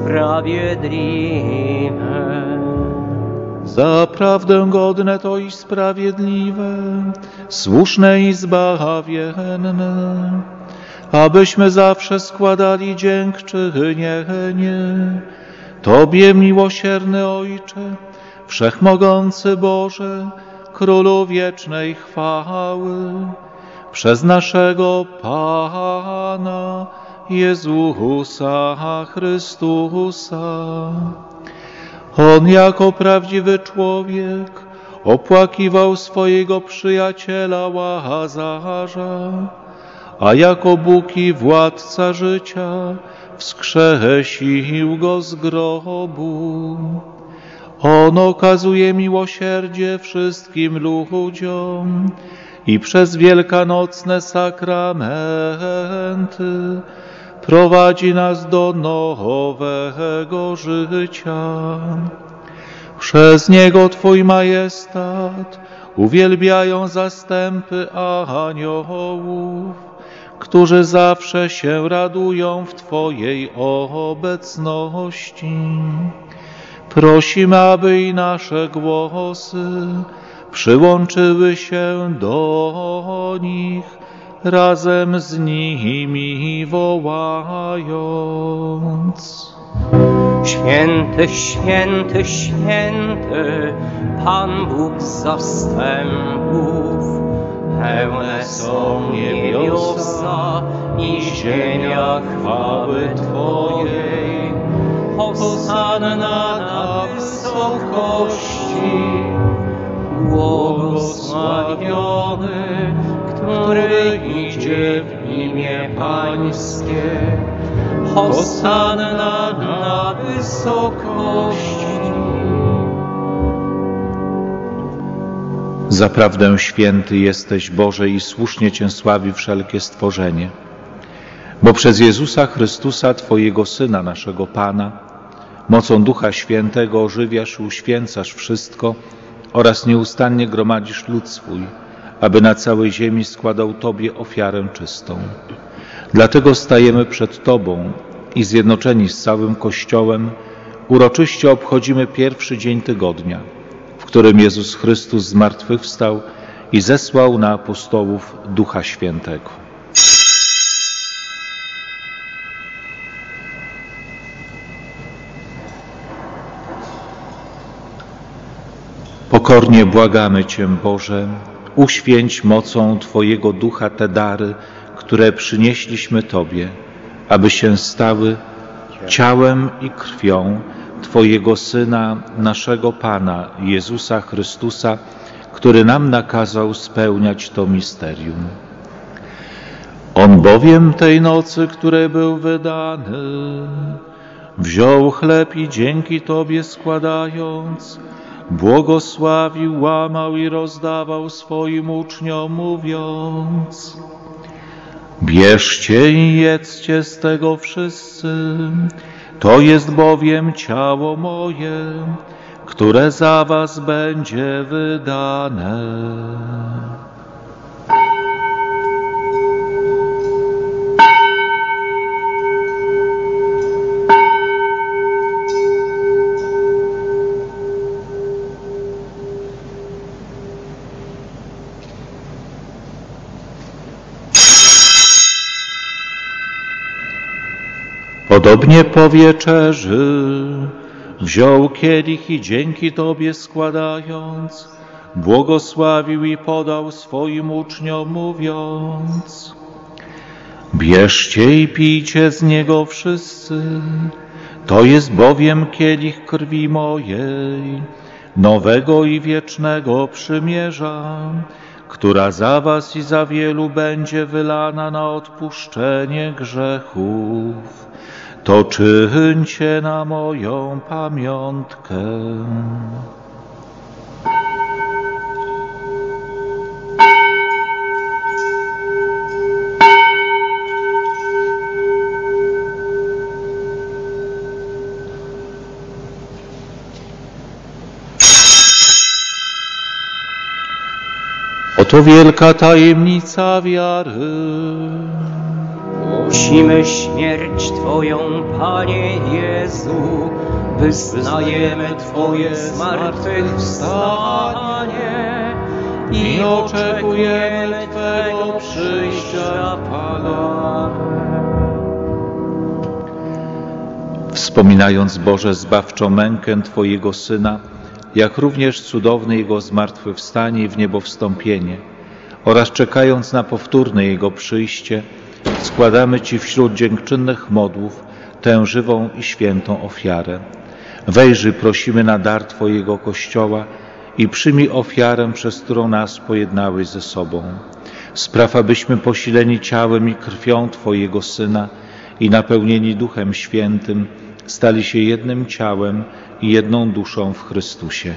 sprawiedliwe. Zaprawdę godne to i sprawiedliwe, słuszne i zbawienne, abyśmy zawsze składali dziękczynienie Tobie, miłosierny Ojcze, Wszechmogący Boże, Królu wiecznej chwały, przez naszego Pana Jezusa Chrystusa. On jako prawdziwy człowiek opłakiwał swojego przyjaciela Łazarza, a jako Bóg i władca życia wskrzesił go z grobu. On okazuje miłosierdzie wszystkim ludziom i przez wielkanocne sakramenty prowadzi nas do nowego życia. Przez Niego Twój majestat uwielbiają zastępy aniołów, którzy zawsze się radują w Twojej obecności. Prosimy, aby i nasze głosy przyłączyły się do nich razem z nimi wołając: Święty, święty, święty, Pan Bóg zastępów. Pełne są niebiosa i ziemia chwały Twojej. Hosanna na wysokości. Błogosławiony, który idzie w imię Pańskie. Hosanna na wysokości. Zaprawdę święty jesteś, Boże, i słusznie Cię sławi wszelkie stworzenie. Bo przez Jezusa Chrystusa, Twojego Syna, naszego Pana, mocą Ducha Świętego ożywiasz i uświęcasz wszystko oraz nieustannie gromadzisz lud swój, aby na całej ziemi składał Tobie ofiarę czystą. Dlatego stajemy przed Tobą i zjednoczeni z całym Kościołem uroczyście obchodzimy pierwszy dzień tygodnia, w którym Jezus Chrystus zmartwychwstał i zesłał na apostołów Ducha Świętego. Pokornie błagamy Cię, Boże, uświęć mocą Twojego Ducha te dary, które przynieśliśmy Tobie, aby się stały ciałem i krwią Twojego Syna, naszego Pana, Jezusa Chrystusa, który nam nakazał spełniać to misterium. On bowiem tej nocy, której był wydany, wziął chleb i dzięki Tobie składając, błogosławił, łamał i rozdawał swoim uczniom, mówiąc: bierzcie i jedzcie z tego wszyscy, to jest bowiem ciało moje, które za was będzie wydane. Podobnie po wieczerzy wziął kielich i dzięki Tobie składając, błogosławił i podał swoim uczniom, mówiąc: bierzcie i pijcie z niego wszyscy, to jest bowiem kielich krwi mojej, nowego i wiecznego przymierza, która za was i za wielu będzie wylana na odpuszczenie grzechów. To czyńcie na moją pamiątkę. Oto wielka tajemnica wiary. Głosimy śmierć Twoją, Panie Jezu, wyznajemy Twoje zmartwychwstanie i oczekujemy Twego przyjścia, Pana. Wspominając, Boże, zbawczą mękę Twojego Syna, jak również cudowne Jego zmartwychwstanie i w niebo wstąpienie, oraz czekając na powtórne Jego przyjście, składamy Ci wśród dziękczynnych modłów tę żywą i świętą ofiarę. Wejrzyj, prosimy, na dar Twojego Kościoła i przyjmij ofiarę, przez którą nas pojednałeś ze sobą. Spraw, abyśmy posileni ciałem i krwią Twojego Syna i napełnieni Duchem Świętym stali się jednym ciałem i jedną duszą w Chrystusie.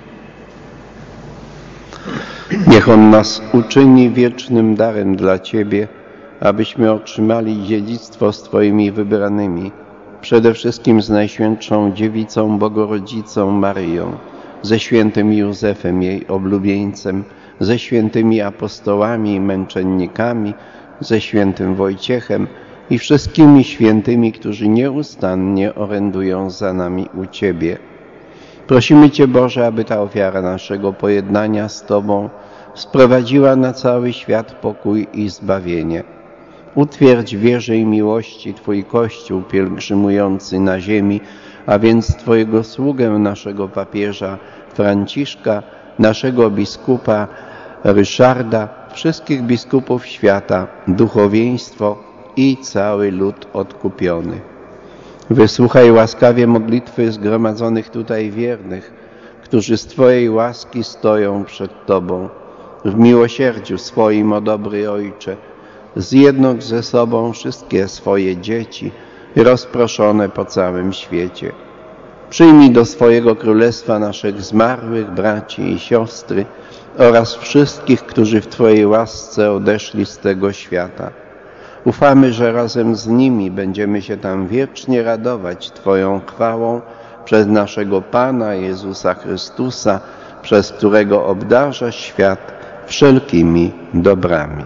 Niech On nas uczyni wiecznym darem dla Ciebie, abyśmy otrzymali dziedzictwo z Twoimi wybranymi, przede wszystkim z Najświętszą Dziewicą Bogorodzicą Maryją, ze świętym Józefem, jej oblubieńcem, ze świętymi apostołami i męczennikami, ze świętym Wojciechem i wszystkimi świętymi, którzy nieustannie orędują za nami u Ciebie. Prosimy Cię, Boże, aby ta ofiara naszego pojednania z Tobą sprowadziła na cały świat pokój i zbawienie. Utwierdź w wierze i miłości Twój Kościół pielgrzymujący na ziemi, a więc Twojego sługę, naszego papieża Franciszka, naszego biskupa Ryszarda, wszystkich biskupów świata, duchowieństwo i cały lud odkupiony. Wysłuchaj łaskawie modlitwy zgromadzonych tutaj wiernych, którzy z Twojej łaski stoją przed Tobą. W miłosierdziu swoim, o dobry Ojcze, zjednoć ze sobą wszystkie swoje dzieci rozproszone po całym świecie. Przyjmij do swojego królestwa naszych zmarłych braci i siostry oraz wszystkich, którzy w Twojej łasce odeszli z tego świata. Ufamy, że razem z nimi będziemy się tam wiecznie radować Twoją chwałą przez naszego Pana Jezusa Chrystusa, przez którego obdarzasz świat wszelkimi dobrami.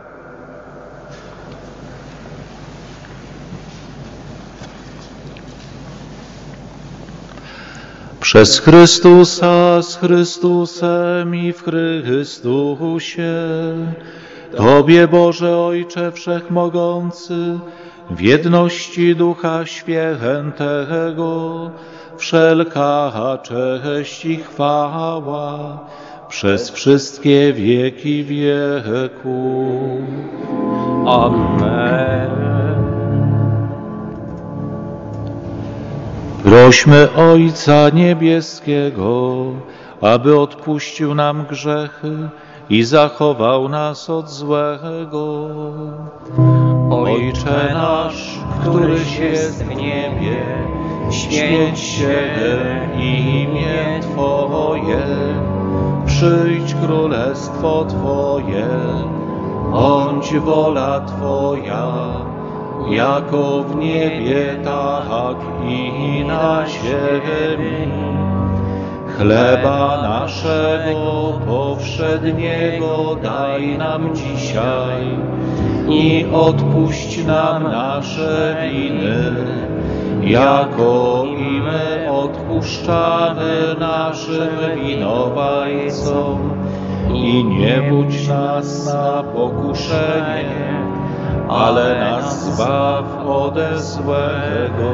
Przez Chrystusa, z Chrystusem i w Chrystusie, Tobie, Boże Ojcze Wszechmogący, w jedności Ducha Świętego, wszelka cześć i chwała przez wszystkie wieki wieków. Amen. Prośmy Ojca Niebieskiego, aby odpuścił nam grzechy i zachował nas od złego. Ojcze nasz, któryś jest w niebie, święć się imię Twoje, przyjdź królestwo Twoje, bądź wola Twoja, jako w niebie, tak i na ziemi. Chleba naszego powszedniego daj nam dzisiaj i odpuść nam nasze winy, jako i my odpuszczamy naszym winowajcom. I nie budź nas na pokuszenie, ale nas zbaw ode złego.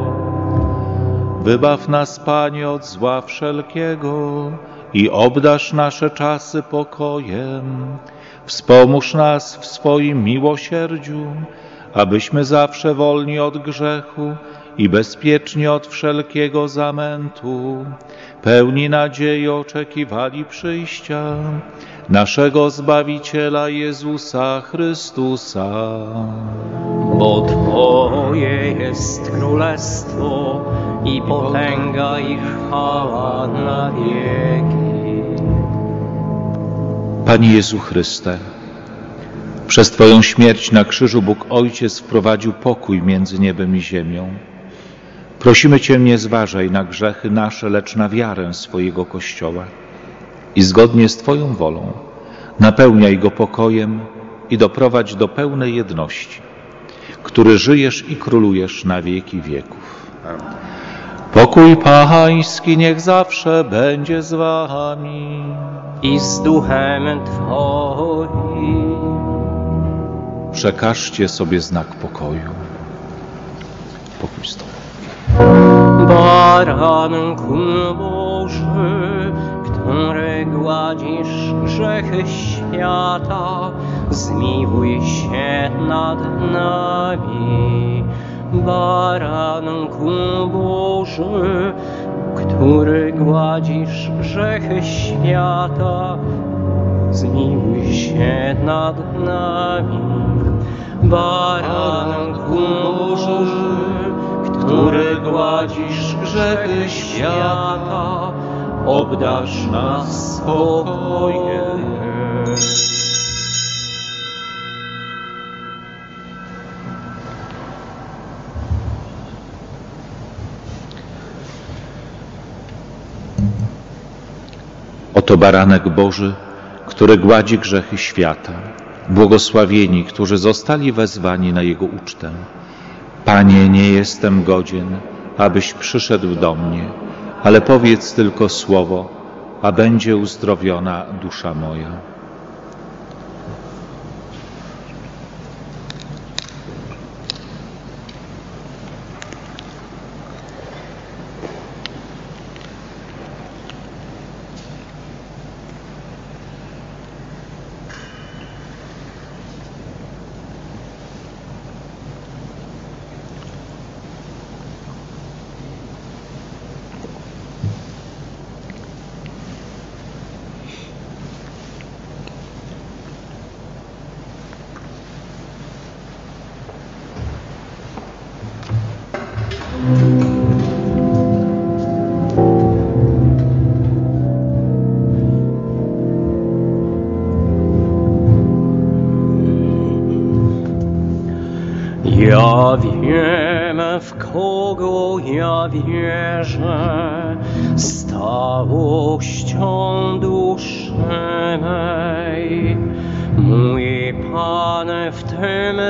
Wybaw nas, Panie, od zła wszelkiego i obdarz nasze czasy pokojem. Wspomóż nas w swoim miłosierdziu, abyśmy zawsze wolni od grzechu i bezpieczni od wszelkiego zamętu, pełni nadziei oczekiwali przyjścia naszego Zbawiciela Jezusa Chrystusa. Bo Twoje jest królestwo i potęga i chwała na wieki. Panie Jezu Chryste, przez Twoją śmierć na krzyżu Bóg Ojciec wprowadził pokój między niebem i ziemią. Prosimy Cię, nie zważaj na grzechy nasze, lecz na wiarę swojego Kościoła i zgodnie z Twoją wolą napełniaj go pokojem i doprowadź do pełnej jedności, który żyjesz i królujesz na wieki wieków. Pokój Pański niech zawsze będzie z Wami I z duchem Twoim. Przekażcie sobie znak pokoju. Pokój z Tobą. Baranku Boży, który gładzisz grzechy świata, zmiłuj się nad nami. Baranku Boży, który gładzisz grzechy świata, zmiłuj się nad nami. Baranku Boży, który gładzisz grzechy świata, obdarz nas spokojem. Oto baranek Boży, który gładzi grzechy świata. Błogosławieni, którzy zostali wezwani na Jego ucztę. Panie, nie jestem godzien, abyś przyszedł do mnie, ale powiedz tylko słowo, a będzie uzdrowiona dusza moja. Ja wiem, w kogo ja wierzę, stałością duszy mej. Mój Pan w tym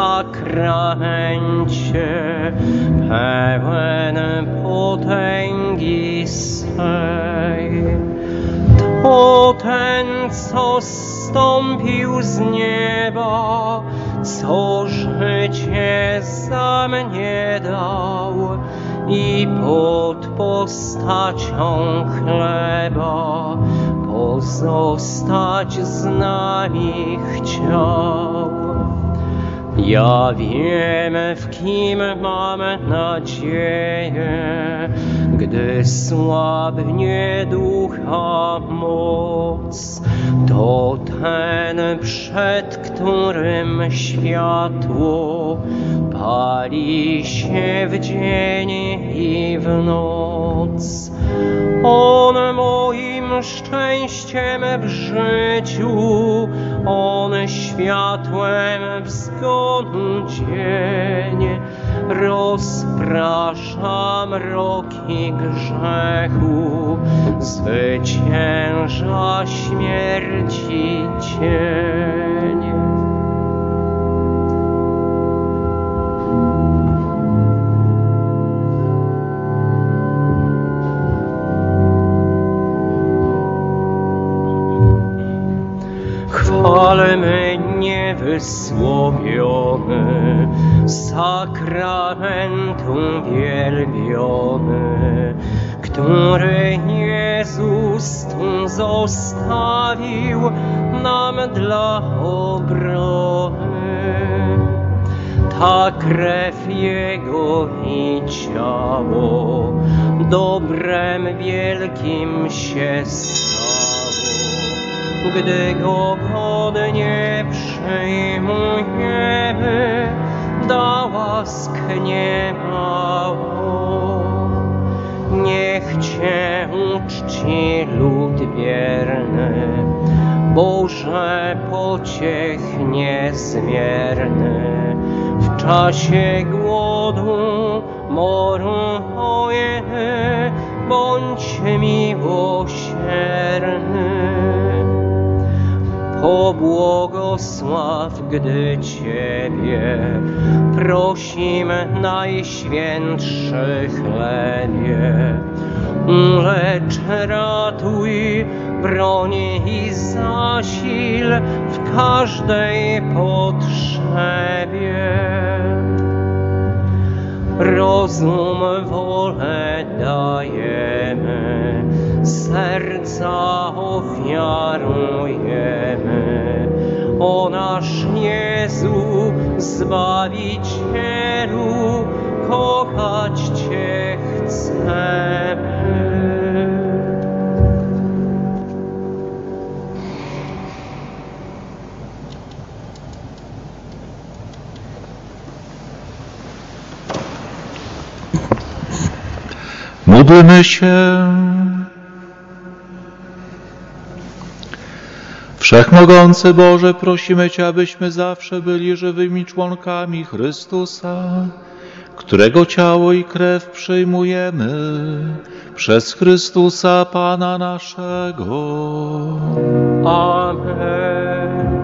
sakramencie pełen potęgi swej. To ten, co zstąpił z nieba, co życie za mnie dał i pod postacią chleba pozostać z nami chciał. Ja wiem, w kim mam nadzieję, gdy słabnie ducha moc. To ten, przed którym światło pali się w dzień i w noc. On moim szczęściem w życiu, on światłem w zgonu dzień. Rozprasza mroki grzechu, zwycięża śmierci cień. Chwalmy niewysłowiony, sakramentum wielbiony, który Jezus tu zostawił nam dla obrony. Ta krew Jego i ciało dobrem wielkim się stało. Gdy Go godnie przyjmujemy, da łask niemało. Niech Cię uczci lud wierny, Boże pociech niezmierny. W czasie głodu, moru, wojny, bądź miłosierny. Pobłogosław, gdy Ciebie prosimy, Najświętszy chlebie. Lecz ratuj, broń i zasil w każdej potrzebie. Rozum, wolę dajemy, serca ofiarujemy. O nasz Jezu, Zbawicielu, kochać Cię chcemy. Módlmy się. Wszechmogący Boże, prosimy Cię, abyśmy zawsze byli żywymi członkami Chrystusa, którego ciało i krew przyjmujemy przez Chrystusa Pana naszego. Amen.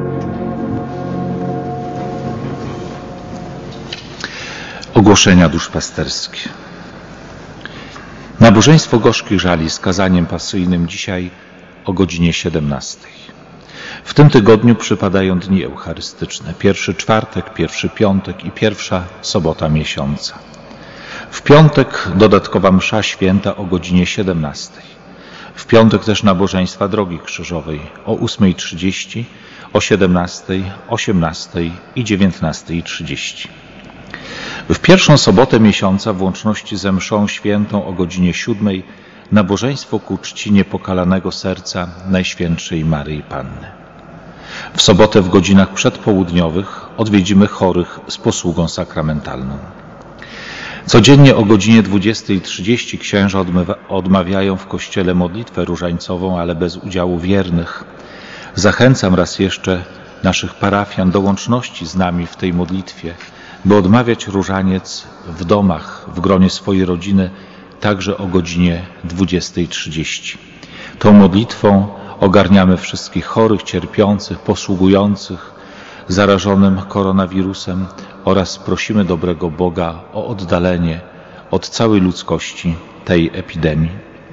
Ogłoszenia duszpasterskie. Nabożeństwo gorzkich żali z kazaniem pasyjnym dzisiaj o godzinie 17. W tym tygodniu przypadają dni eucharystyczne. Pierwszy czwartek, pierwszy piątek i pierwsza sobota miesiąca. W piątek dodatkowa msza święta o godzinie 17. W piątek też nabożeństwa Drogi Krzyżowej o 8:30, o 17:00, 18:00 i 19:30. W pierwszą sobotę miesiąca w łączności ze mszą świętą o godzinie 7 nabożeństwo ku czci niepokalanego serca Najświętszej Maryi Panny. W sobotę w godzinach przedpołudniowych odwiedzimy chorych z posługą sakramentalną. Codziennie o godzinie 20:30 księża odmawiają w kościele modlitwę różańcową, ale bez udziału wiernych. Zachęcam raz jeszcze naszych parafian do łączności z nami w tej modlitwie, by odmawiać różaniec w domach, w gronie swojej rodziny, także o godzinie 20:30. Tą modlitwą ogarniamy wszystkich chorych, cierpiących, posługujących zarażonym koronawirusem oraz prosimy dobrego Boga o oddalenie od całej ludzkości tej epidemii.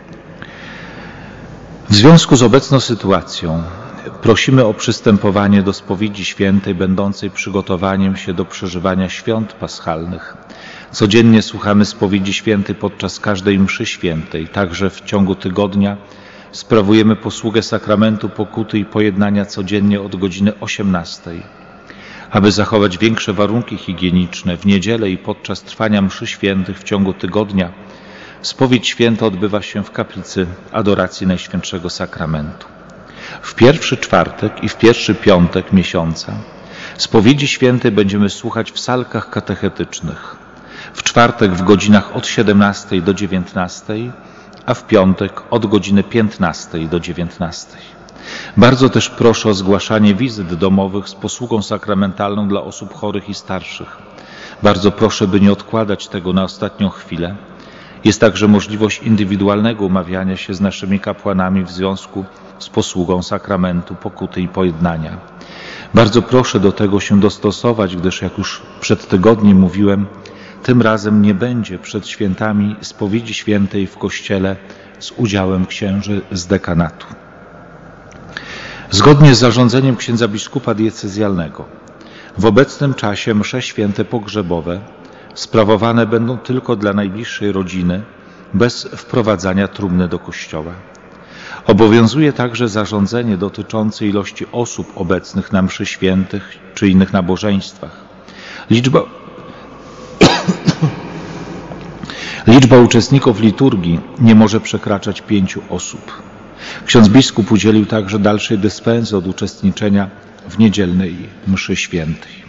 W związku z obecną sytuacją prosimy o przystępowanie do spowiedzi świętej, będącej przygotowaniem się do przeżywania świąt paschalnych. Codziennie słuchamy spowiedzi świętej podczas każdej mszy świętej, także w ciągu tygodnia sprawujemy posługę sakramentu pokuty i pojednania codziennie od godziny 18. Aby zachować większe warunki higieniczne, w niedzielę i podczas trwania mszy świętych w ciągu tygodnia spowiedź święta odbywa się w kaplicy adoracji Najświętszego Sakramentu. W pierwszy czwartek i w pierwszy piątek miesiąca spowiedzi świętej będziemy słuchać w salkach katechetycznych. W czwartek w godzinach od 17 do 19, a w piątek od godziny 15 do 19. Bardzo też proszę o zgłaszanie wizyt domowych z posługą sakramentalną dla osób chorych i starszych. Bardzo proszę, by nie odkładać tego na ostatnią chwilę. Jest także możliwość indywidualnego umawiania się z naszymi kapłanami w związku z posługą sakramentu pokuty i pojednania. Bardzo proszę do tego się dostosować, gdyż jak już przed tygodniem mówiłem, tym razem nie będzie przed świętami spowiedzi świętej w kościele z udziałem księży z dekanatu. Zgodnie z zarządzeniem księdza biskupa diecezjalnego w obecnym czasie msze święte pogrzebowe sprawowane będą tylko dla najbliższej rodziny, bez wprowadzania trumny do kościoła. Obowiązuje także zarządzenie dotyczące ilości osób obecnych na mszy świętych czy innych nabożeństwach. Liczba uczestników liturgii nie może przekraczać 5 osób. Ksiądz biskup udzielił także dalszej dyspensy od uczestniczenia w niedzielnej mszy świętej.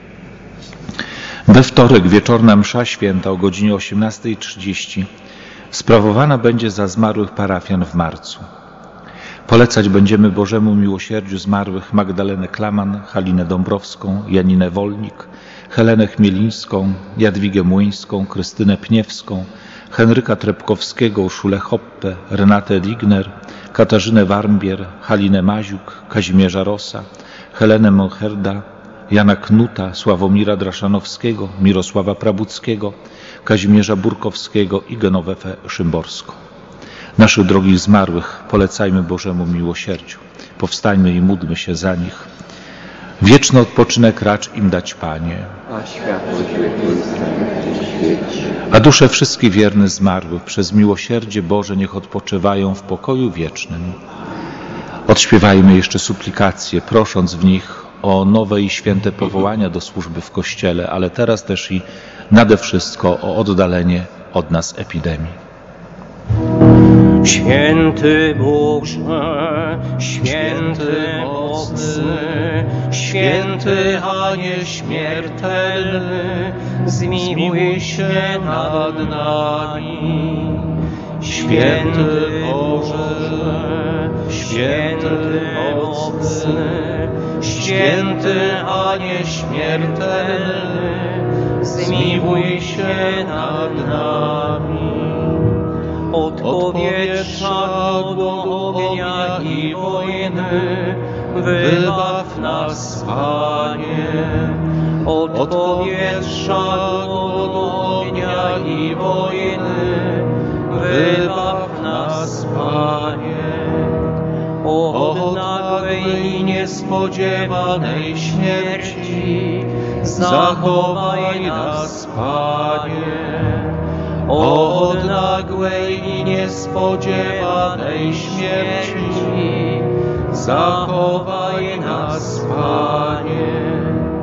We wtorek wieczorna msza święta o godzinie 18:30 sprawowana będzie za zmarłych parafian w marcu. Polecać będziemy Bożemu miłosierdziu zmarłych Magdalenę Klaman, Halinę Dąbrowską, Janinę Wolnik, Helenę Chmielińską, Jadwigę Młyńską, Krystynę Pniewską, Henryka Trepkowskiego, Urszulę Hoppe, Renatę Ligner, Katarzynę Warmbier, Halinę Maziuk, Kazimierza Rosa, Helenę Moncherda, Jana Knuta, Sławomira Draszanowskiego, Mirosława Prabuckiego, Kazimierza Burkowskiego i Genowefę Szymborską. Naszych drogich zmarłych polecajmy Bożemu miłosierdziu. Powstańmy i módlmy się za nich. Wieczny odpoczynek racz im dać, Panie. A światło świetlictwa świeci. A dusze wszystkich wiernych zmarłych przez miłosierdzie Boże niech odpoczywają w pokoju wiecznym. Odśpiewajmy jeszcze suplikacje, prosząc w nich o nowe i święte powołania do służby w Kościele, ale teraz też i nade wszystko o oddalenie od nas epidemii. Święty Boże, święty mocny, święty a nieśmiertelny, zmiłuj się nad nami. Święty Boże, święty mocny, święty a nieśmiertelny, zmiłuj się nad nami. Od powietrza do ognia i wojny, wybaw nas, Panie. Od powietrza do ognia i wojny, wybaw nas, Panie. Od nagłej i niespodziewanej śmierci, zachowaj nas, Panie. Od nagłej i niespodziewanej śmierci, zachowaj nas, Panie.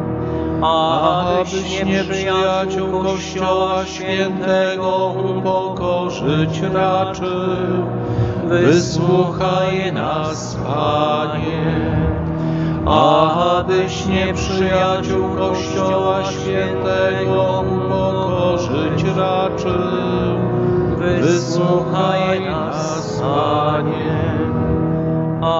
Abyś nieprzyjaciół Kościoła Świętego upokorzyć raczył, wysłuchaj nas, Panie. Abyś nieprzyjaciół Kościoła Świętego upokorzyć raczył, wysłuchaj nas, Panie.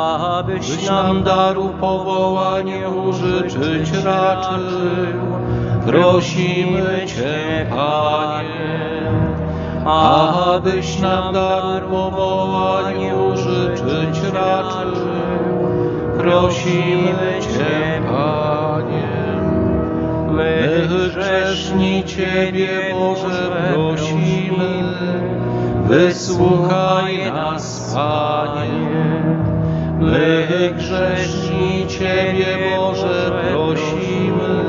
Abyś nam daru powołanie użyczyć raczył, prosimy Cię, Panie, abyś nam dar powołań użyczyć raczył. Prosimy Cię, Panie, my grzeszni Ciebie, Boże, prosimy, wysłuchaj nas, Panie. My grzeszni Ciebie, Boże, prosimy,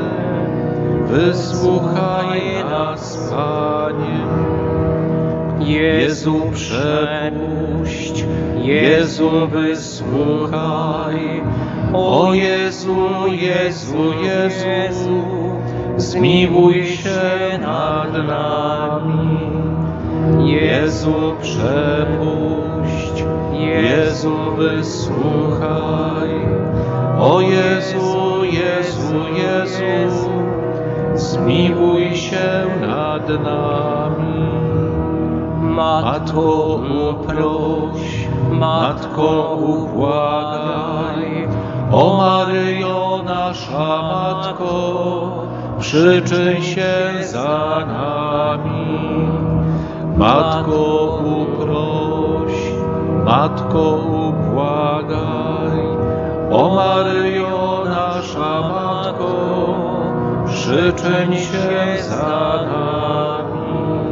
wysłuchaj nas, Panie. Jezu, przepuść, Jezu, wysłuchaj. O Jezu, Jezu, Jezu, zmiłuj się nad nami. Jezu, przepuść, Jezu, wysłuchaj. O Jezu, Jezu, Jezu, zmiłuj się nad nami. Matko, uproś, Matko, ubłagaj. O Maryjo, nasza Matko, przyczyń się za nami. Matko, uproś, Matko, ubłagaj. O Maryjo, nasza Matko, przyczyń się za nami.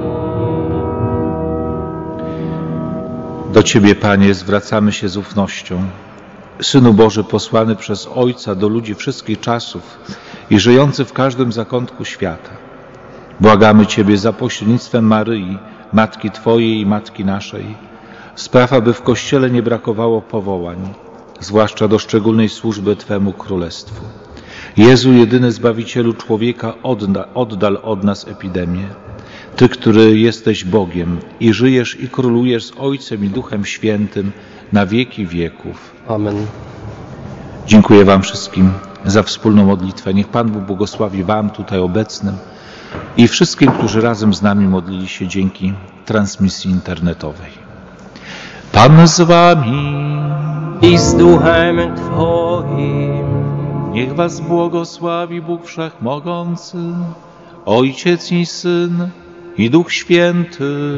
Do Ciebie, Panie, zwracamy się z ufnością. Synu Boży, posłany przez Ojca do ludzi wszystkich czasów i żyjący w każdym zakątku świata. Błagamy Ciebie za pośrednictwem Maryi, Matki Twojej i Matki naszej. Spraw, aby w Kościele nie brakowało powołań, zwłaszcza do szczególnej służby Twemu Królestwu. Jezu, jedyny Zbawicielu człowieka, oddal od nas epidemię. Ty, który jesteś Bogiem i żyjesz i królujesz z Ojcem i Duchem Świętym na wieki wieków. Amen. Dziękuję Wam wszystkim za wspólną modlitwę. Niech Pan Bóg błogosławi Wam tutaj obecnym i wszystkim, którzy razem z nami modlili się dzięki transmisji internetowej. Pan z Wami I z duchem Twoim. Niech Was błogosławi Bóg Wszechmogący, Ojciec i Syn i Duch Święty.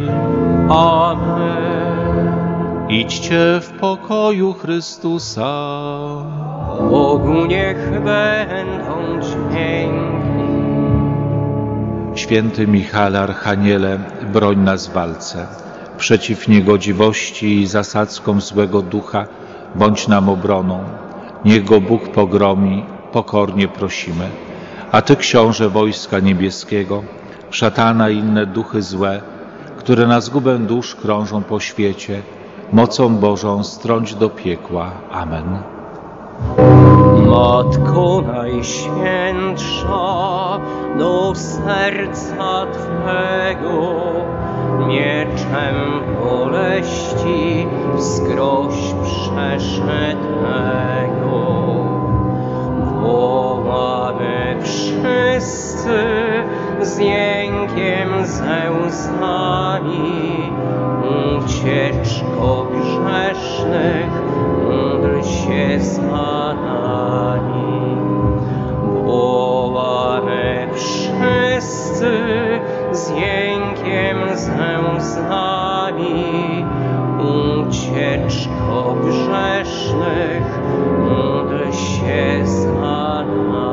Amen. Idźcie w pokoju Chrystusa. Bogu niech będą dźwięki. Święty Michale, Archaniele, broń nas w walce. Przeciw niegodziwości i zasadzkom złego ducha bądź nam obroną. Niech go Bóg pogromi, pokornie prosimy. A Ty, Książę Wojska Niebieskiego, szatana i inne duchy złe, które na zgubę dusz krążą po świecie, mocą Bożą strąć do piekła. Amen. Matko Najświętsza, do serca Twego mieczem boleści zgroź przeszytego. Wołamy wszyscy z jękiem, ze łzami, ucieczko grzesznych, módl się za nami. Wołamy wszyscy z jękiem, ze łzami, ucieczko grzesznych, módl się za nami.